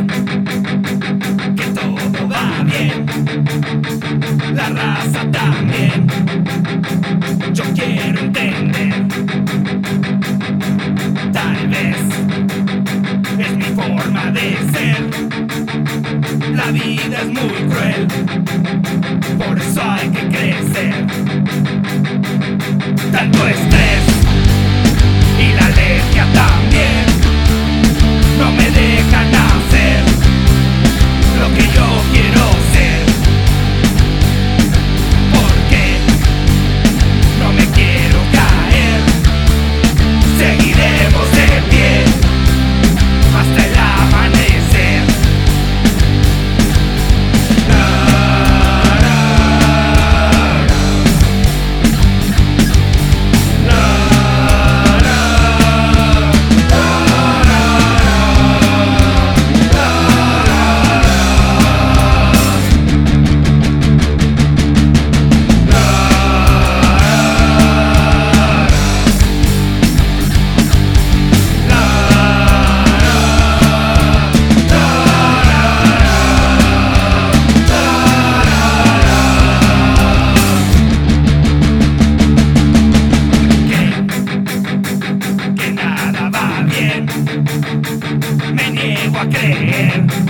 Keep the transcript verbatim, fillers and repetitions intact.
que todo va bien, la raza también. Yo quiero entender, tal vez es mi forma de ser. La vida es muy cruel, por eso hay que crecer. Tanto estrés y la alergia también no me dejan hacer lo que yo quiero ser, porque no me quiero caer. Seguiremos de pie hasta el amanecer. Me niego a creer